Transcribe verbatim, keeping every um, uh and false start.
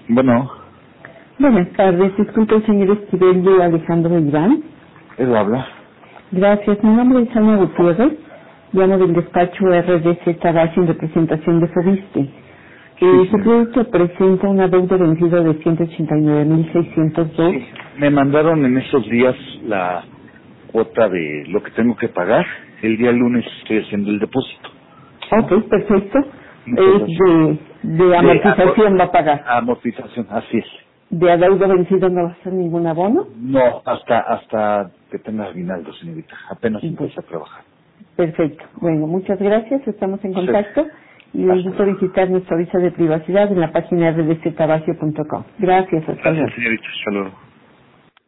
Bueno, Buenas tardes, disculpe el señor Esquivel Alejandro Iván. él habla. Gracias, mi nombre es Ana Gutiérrez, llamo del despacho R D Z Base en representación de Fobiste. Eh, Sí, su sí. producto presenta una deuda vencida de ciento ochenta y nueve mil seiscientos dos. Sí. Me mandaron en estos días la cuota de lo que tengo que pagar. El día lunes estoy haciendo el depósito. Ok, perfecto. Muchas Es gracias. de, de amortización va a pagar. Amortización, así es. De adeudo vencido no va a hacer ningún abono. No, hasta hasta que tenga aguinaldo, señorita. Apenas Pues, empecé a trabajar. perfecto. Bueno, muchas gracias, estamos en Sí. contacto y le Hasta invito a luego. visitar nuestro aviso de privacidad en la página r d z base punto com. Gracias, hasta luego. Gracias, señorita. Hasta luego.